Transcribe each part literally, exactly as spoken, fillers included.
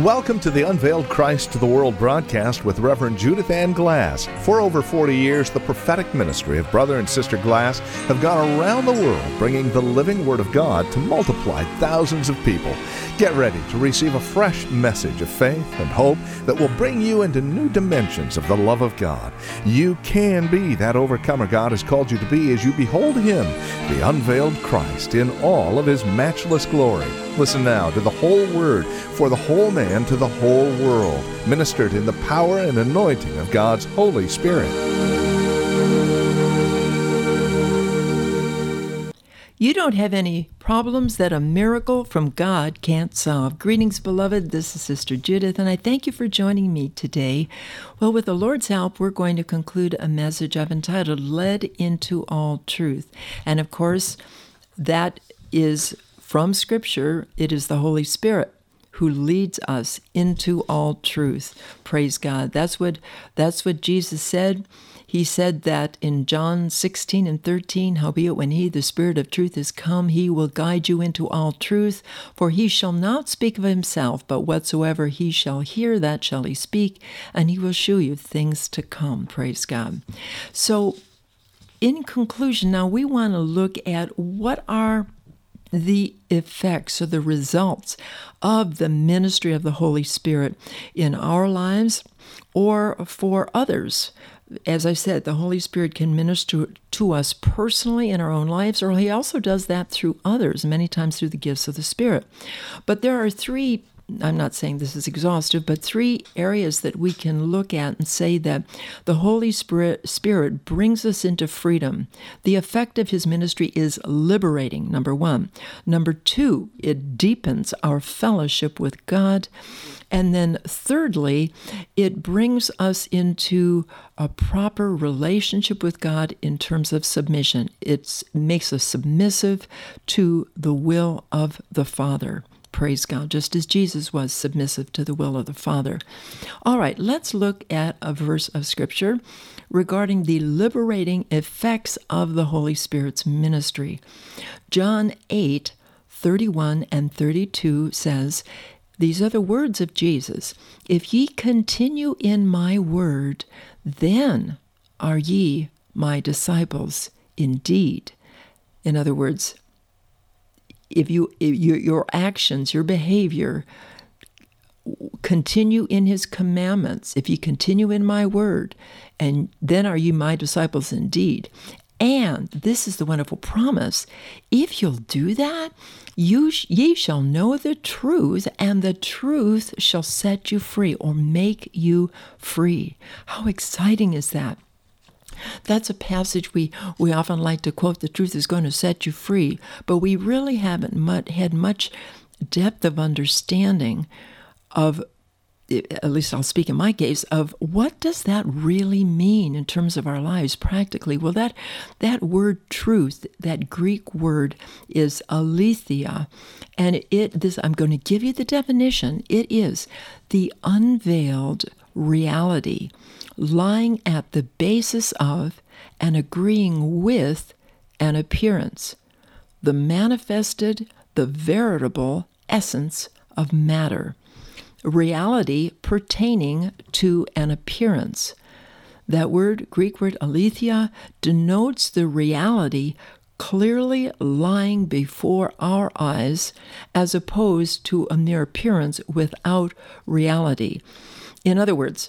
Welcome to the Unveiled Christ to the World broadcast with Reverend Judith Ann Glass. For over forty years, the prophetic ministry of Brother and Sister Glass have gone around the world bringing the living Word of God to multiply thousands of people. Get ready to receive a fresh message of faith and hope that will bring you into new dimensions of the love of God. You can be that overcomer God has called you to be as you behold Him, the unveiled Christ, in all of His matchless glory. Listen now to the whole Word for the whole man to the whole world, ministered in the power and anointing of God's Holy Spirit. You don't have any problems that a miracle from God can't solve. Greetings, beloved. This is Sister Judith, and I thank you for joining me today. Well, with the Lord's help, we're going to conclude a message I've entitled, Led into All Truth. And of course, that is from Scripture. It is the Holy Spirit who leads us into all truth. Praise God. That's what that's what Jesus said. He said that in John sixteen and thirteen, howbeit when he, the Spirit of truth, is come, he will guide you into all truth, for he shall not speak of himself, but whatsoever he shall hear, that shall he speak, and he will shew you things to come. Praise God. So, in conclusion, now we want to look at what are the effects or the results of the ministry of the Holy Spirit in our lives or for others. As I said, the Holy Spirit can minister to us personally in our own lives, or He also does that through others, many times through the gifts of the Spirit. But there are three, I'm not saying this is exhaustive, but three areas that we can look at and say that the Holy Spirit, Spirit brings us into freedom. The effect of His ministry is liberating, number one. Number two, it deepens our fellowship with God. And then thirdly, it brings us into a proper relationship with God in terms of submission. It makes us submissive to the will of the Father. Praise God, just as Jesus was submissive to the will of the Father. All right, let's look at a verse of Scripture regarding the liberating effects of the Holy Spirit's ministry. John eight, thirty-one and thirty-two says, these are the words of Jesus. If ye continue in my word, then are ye my disciples indeed. In other words, if you if your, your actions, your behavior continue in His commandments, if you continue in my word, and then are ye my disciples indeed. And this is the wonderful promise. If you'll do that, you sh- ye shall know the truth, and the truth shall set you free or make you free. How exciting is that? That's a passage we, we often like to quote, the truth is going to set you free, but we really haven't much, had much depth of understanding of, at least I'll speak in my case, of what does that really mean in terms of our lives practically. Well, that that word truth, that Greek word is aletheia, and it this I'm going to give you the definition. It is the unveiled reality lying at the basis of and agreeing with an appearance, the manifested, the veritable essence of matter. Reality pertaining to an appearance. That word, Greek word aletheia, denotes the reality clearly lying before our eyes as opposed to a mere appearance without reality. In other words,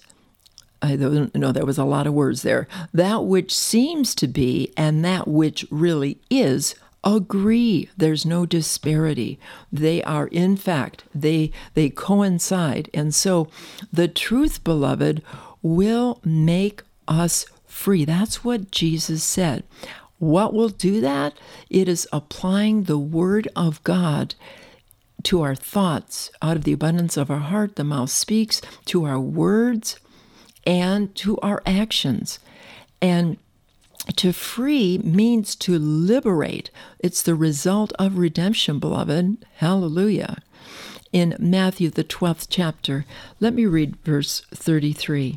I don't know, there was a lot of words there. That which seems to be and that which really is agree. There's no disparity. They are, in fact, they they coincide. And so the truth, beloved, will make us free. That's what Jesus said. What will do that? It is applying the Word of God to our thoughts. Out of the abundance of our heart, the mouth speaks, to our words and to our actions. And to free means to liberate. It's the result of redemption, beloved. Hallelujah. In Matthew, the twelfth chapter, let me read verse thirty-three.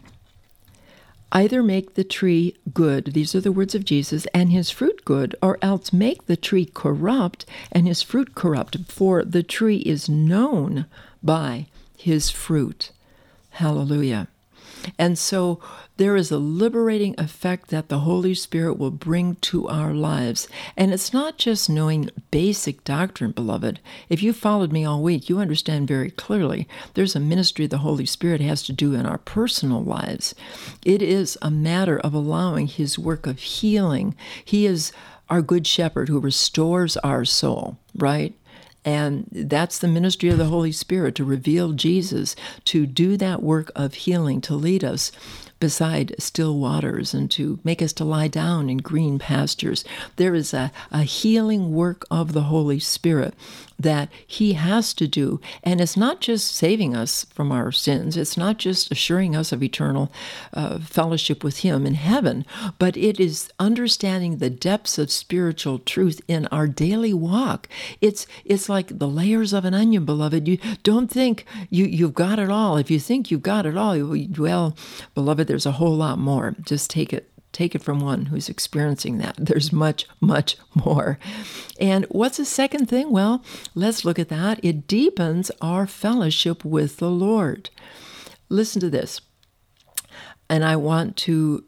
Either make the tree good, these are the words of Jesus, and his fruit good, or else make the tree corrupt and his fruit corrupt, for the tree is known by his fruit. Hallelujah. And so there is a liberating effect that the Holy Spirit will bring to our lives. And it's not just knowing basic doctrine, beloved. If you followed me all week, you understand very clearly there's a ministry the Holy Spirit has to do in our personal lives. It is a matter of allowing his work of healing. He is our good shepherd who restores our soul, right? And that's the ministry of the Holy Spirit, to reveal Jesus, to do that work of healing, to lead us beside still waters and to make us to lie down in green pastures. There is a, a healing work of the Holy Spirit that he has to do. And it's not just saving us from our sins. It's not just assuring us of eternal uh, fellowship with him in heaven, but it is understanding the depths of spiritual truth in our daily walk. It's it's like the layers of an onion, beloved. You don't think you, you've got it all. If you think you've got it all, well, beloved, there's a whole lot more. Just take it. Take it from one who's experiencing that. There's much, much more. And what's the second thing? Well, let's look at that. It deepens our fellowship with the Lord. Listen to this. And I want to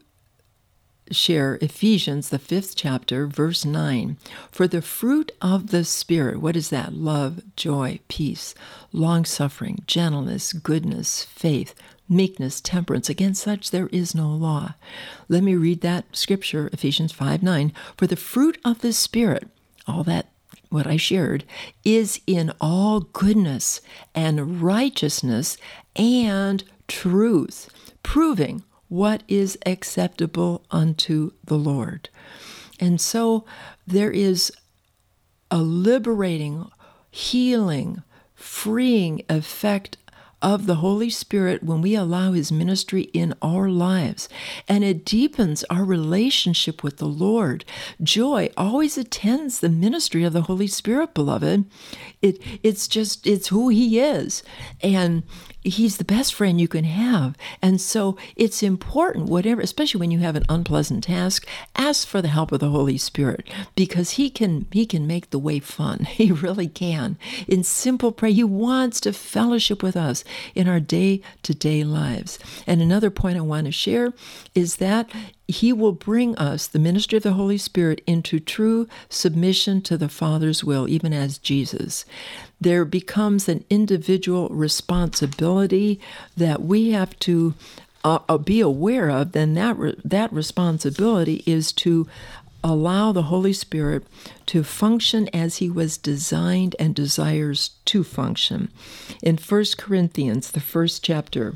share Ephesians, the fifth chapter, verse nine. For the fruit of the Spirit, what is that? Love, joy, peace, long-suffering, gentleness, goodness, faith, meekness, temperance. Against such there is no law. Let me read that scripture, Ephesians five nine. For the fruit of the Spirit, all that what I shared, is in all goodness and righteousness and truth, proving what is acceptable unto the Lord. And so there is a liberating, healing, freeing effect of the Holy Spirit when we allow his ministry in our lives. And it deepens our relationship with the Lord. Joy always attends the ministry of the Holy Spirit, beloved. It it's just, it's who he is. And he's the best friend you can have. And so it's important, whatever, especially when you have an unpleasant task, ask for the help of the Holy Spirit, because he can he can make the way fun. He really can. In simple prayer, he wants to fellowship with us in our day-to-day lives. And another point I want to share is that he will bring us, the ministry of the Holy Spirit, into true submission to the Father's will, even as Jesus. There becomes an individual responsibility that we have to uh, be aware of. Then that re- that responsibility is to allow the Holy Spirit to function as he was designed and desires to function. In First Corinthians, the first chapter,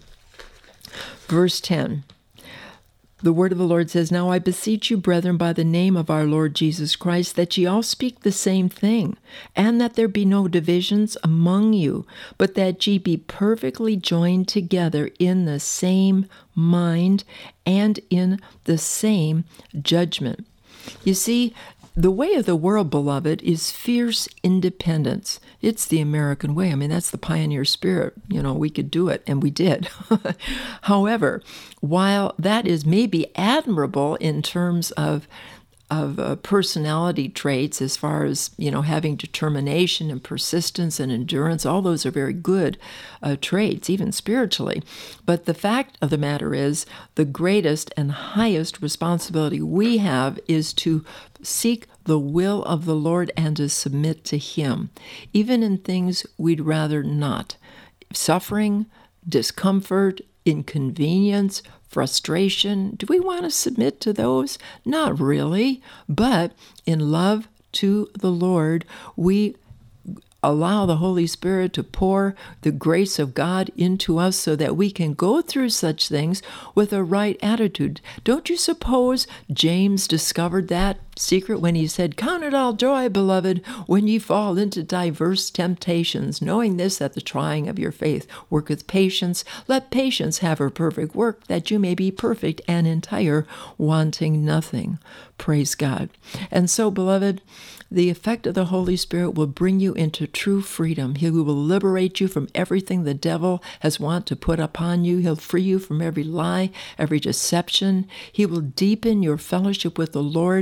verse ten, the word of the Lord says, Now I beseech you, brethren, by the name of our Lord Jesus Christ, that ye all speak the same thing, and that there be no divisions among you, but that ye be perfectly joined together in the same mind and in the same judgment. You see, the way of the world, beloved, is fierce independence. It's the American way. I mean, that's the pioneer spirit. You know, we could do it, and we did. However, while that is maybe admirable in terms of of uh, personality traits, as far as, you know, having determination and persistence and endurance, all those are very good uh, traits, even spiritually. But the fact of the matter is, the greatest and highest responsibility we have is to seek the will of the Lord and to submit to him, even in things we'd rather not. Suffering, discomfort, inconvenience, frustration. Do we want to submit to those? Not really. But in love to the Lord, we allow the Holy Spirit to pour the grace of God into us so that we can go through such things with a right attitude. Don't you suppose James discovered that secret when he said, Count it all joy, beloved, when ye fall into diverse temptations, knowing this, that the trying of your faith worketh patience. Let patience have her perfect work, that you may be perfect and entire, wanting nothing. Praise God. And so, beloved, the effect of the Holy Spirit will bring you into true freedom. He will liberate you from everything the devil has wanted to put upon you. He'll free you from every lie, every deception. He will deepen your fellowship with the Lord. And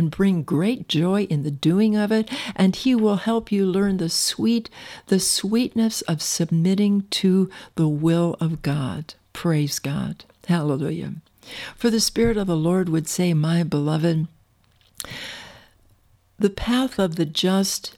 and bring great joy in the doing of it, and he will help you learn the sweet, the sweetness of submitting to the will of God. Praise God. Hallelujah. For the Spirit of the Lord would say, my beloved, the path of the just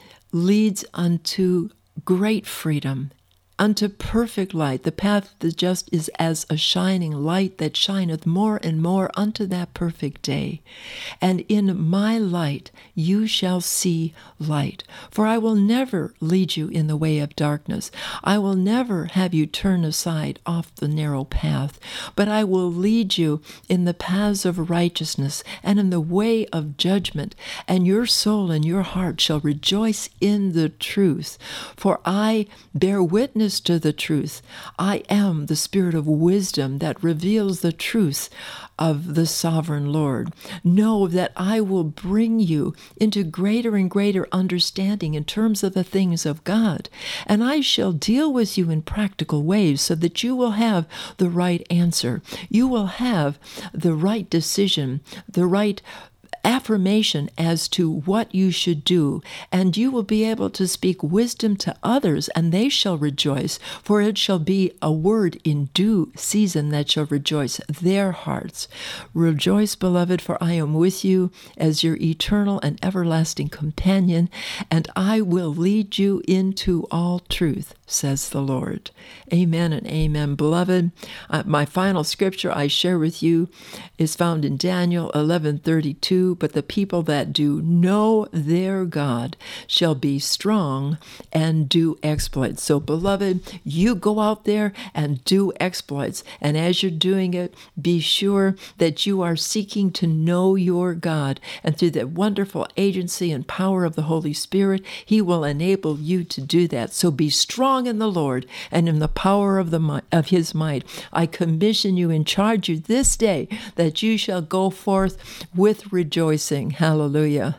leads unto great freedom, unto perfect light. The path of the just is as a shining light that shineth more and more unto that perfect day. And in my light you shall see light. For I will never lead you in the way of darkness. I will never have you turn aside off the narrow path, but I will lead you in the paths of righteousness and in the way of judgment. And your soul and your heart shall rejoice in the truth. For I bear witness to the truth. I am the Spirit of wisdom that reveals the truth of the sovereign Lord. Know that I will bring you into greater and greater understanding in terms of the things of God, and I shall deal with you in practical ways so that you will have the right answer. You will have the right decision, the right affirmation as to what you should do, and you will be able to speak wisdom to others, and they shall rejoice, for it shall be a word in due season that shall rejoice their hearts. Rejoice, beloved, for I am with you as your eternal and everlasting companion, and I will lead you into all truth, says the Lord. Amen and amen. Beloved, uh, my final scripture I share with you is found in Daniel eleven thirty-two. But the people that do know their God shall be strong and do exploits. So, beloved, you go out there and do exploits. And as you're doing it, be sure that you are seeking to know your God. And through the wonderful agency and power of the Holy Spirit, he will enable you to do that. So be strong in the Lord and in the power of the of his might. I commission you and charge you this day that you shall go forth with rejoicing. Hallelujah.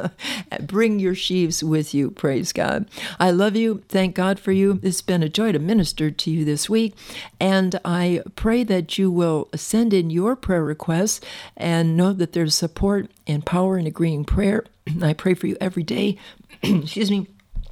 Bring your sheaves with you. Praise God. I love you. Thank God for you. It's been a joy to minister to you this week. And I pray that you will send in your prayer requests and know that there's support and power in agreeing prayer. I pray for you every day. Excuse me.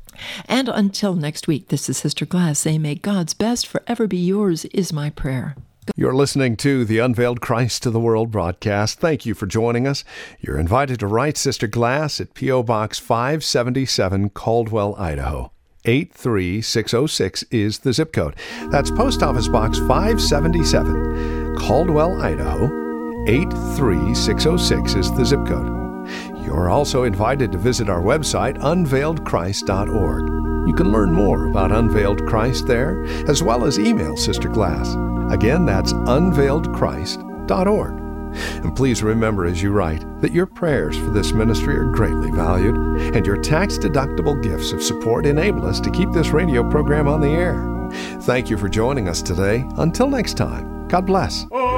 And until next week, this is Sister Glass saying, may God's best forever be yours is my prayer. You're listening to the Unveiled Christ to the World broadcast. Thank you for joining us. You're invited to write Sister Glass at P O. Box five seventy-seven, Caldwell, Idaho. eight three six oh six is the zip code. That's Post Office Box five seventy-seven, Caldwell, Idaho. eight three six oh six is the zip code. You're also invited to visit our website, unveiled christ dot org. You can learn more about Unveiled Christ there, as well as email Sister Glass. Again, that's unveiled christ dot org. And please remember as you write that your prayers for this ministry are greatly valued, and your tax-deductible gifts of support enable us to keep this radio program on the air. Thank you for joining us today. Until next time, God bless.